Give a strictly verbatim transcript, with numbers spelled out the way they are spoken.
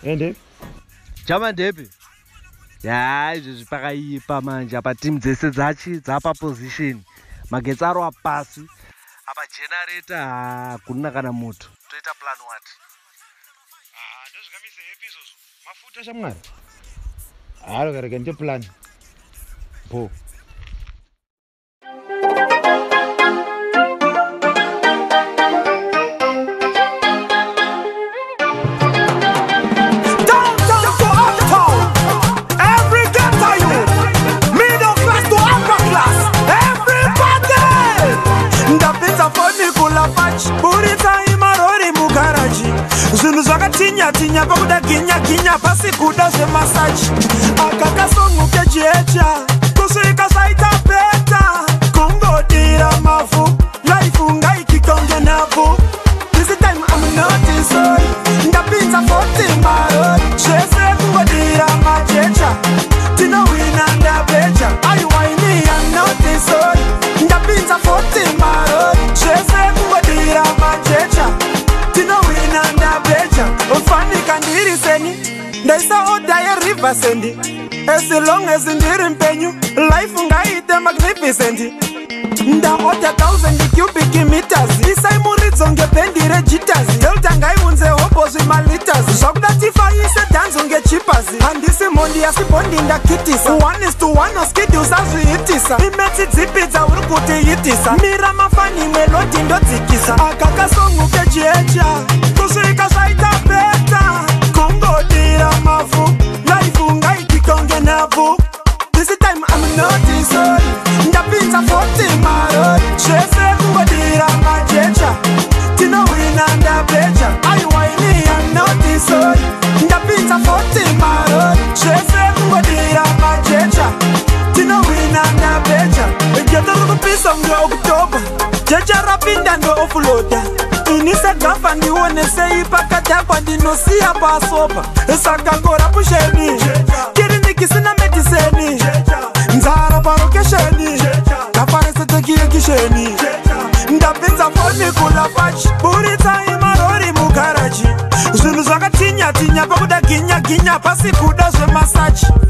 Ende? Chama ndepi? Ya, izvi zvipakaipa manje apa timu dzese dzachi dzapa position. Magetsi aro apasi. Apa generator kuna kana moto. Toita plan what? Ah, ndozvikamise happy izvozvo. Mafuta shamwari. Haro kareka ndio plan. Po. Zvinhu zvakatinya tinya pakuda ginya ginya pasi kuda zvemasaji akakasonguke jecha kusvika zvaita beta kungodira mavhu life ngaikikonge navhu this time I'm not sorry ndapinza forty maro zvese kungodira majecha tinowina ndabecha aiwaini I'm not sorry ndapinza forty maro zvese kungodira majecha tinowina ndabecha ufanika ndiri seni ndaisa oda yeriver sendi as long as ndiri mpenyu life ngaite magnificent ndaoda thousand cubic meters isai muridzo ngebhendi rejitas delta ngaiunze hopo zvimaliters zvakuda tifaise dhanzo ngechipas handisi mondi asi bondi ndakitisa one is to one oskidi usazviitisa imetsi dzipi dzauri kutiitisa mira mafani melodi ndodzikisa akakasonguke jecha kusvika zvaita beta kungodira mavhu life ngaikikonge navhu this time I'm not sorry ndapinza forty maro zvese kungodira majecha tinowina ndabecha aiwaini I'm not sorry ndapinza forty maro zvese kungodira majecha tinowina ndabecha geto rikupisa ngeoktoba jecha rapinda ndoofloda ini segafa ndione sei pakadhakwa ndinosiya pasopa saka ngorapusheni kiriniki sina mediseni nzara parokesheni kaparesetekiyekisheni ndapinza foni kula pachi buritsai marori mugaraji zvinhu zvakatinya tinya pakuda ginya ginya pasi kuda zvemasaji